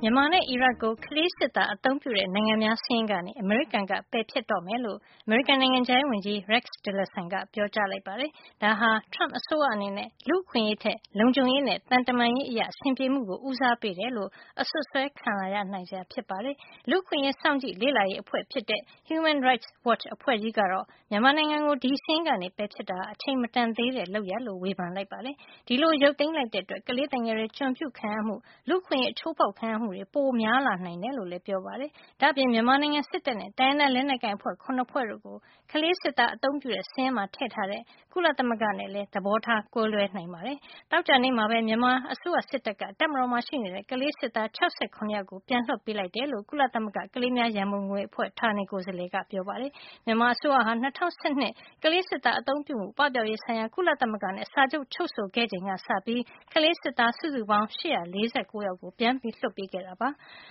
မြန်မာနဲ့အီရတ်ကိုကလေးစစ်သားအသုံးပြုတဲ့နိုင်ငံများစာရင်းကနေအမေရိကန်ကပယ်ဖျက်တော့မယ်လို့အမေရိကန်နိုင်ငံခြားရေးဝန်ကြီး Rex Tillerson ကပြောကြားလိုက်ပါတယ်။ဒါဟာ Trump အစိုးရအနေနဲ့လူ့အခွင့်ရေးထက်လုံခြုံရေးနဲ့သံတမန်ရေးအရအဆင်ပြေမှုကိုဦးစားပေးတယ်လို့အစွပ်စွဲခံလာရနိုင်စရာဖြစ်ပါတယ်။လူ့အခွင့်ရေးစောင့်ကြည့်လေ့လာရေးအဖွဲ့ဖြစ်တဲ့ Human Rights Watch အဖွဲ့ကြီးကတော့မြန်မာနိုင်ငံကိုဒီစာရင်းကနေပယ်ဖျက်တာဟာအချိန်မတန်သေးတဲ့လုပ်ရပ်လို့ဝေဖန်လိုက်ပါတယ်။ဒီလိုရုပ်သိမ်းလိုက်တဲ့အတွက်ကလေးသူငယ်တွေကျွန်ပြုခံရမှုလူ့အခွင့်ရေးအချိုးဖောက်ခံရမှုတွေပိုများလာနိုင်တယ်လို့လည်းပြောပါတယ်။ဒါ့အပြင်မြန်မာနိုင်ငံစစ်တပ်နဲ့တိုင်းရင်းသားလက်နက်ကိုင်အဖွဲ့7ဖွဲ့တို့ကိုကလေးစစ်သားအသုံးပြုတဲ့စာရင်းမှာထည့်ထားတဲ့ကုလသမဂ္ဂနဲ့လည်းသဘောထားကွဲလွဲနိုင်ပါတယ်။သောကြာနေ့မှာပဲမြန်မာအစိုးရစစ်တပ်ကတပ်မတော်မှာရှိနေတဲ့ကလေးစစ်သား69ယောက်ကိုပြန်လွှတ်ပေးလိုက်တယ်လို့ကုလသမဂ္ဂကလေးများရန်ပုံငွေအဖွဲ့ဌာနေကိုယ်စားလှယ်ကပြောပါတယ်။မြန်မာအစိုးရဟာ2012ကလေးစစ်သားအသုံးပြုမှုပပျောက်ရေးဆိုင်ရာကုလသမဂ္ဂနဲ့စာချုပ်ချုပ်ဆိုခဲ့ချိန်ကစပြီးကလေးစစ်သားစုစုပေါင်း849ယောက်ကိုပြန်လွှတ်ပေးခဲ့တာပါ။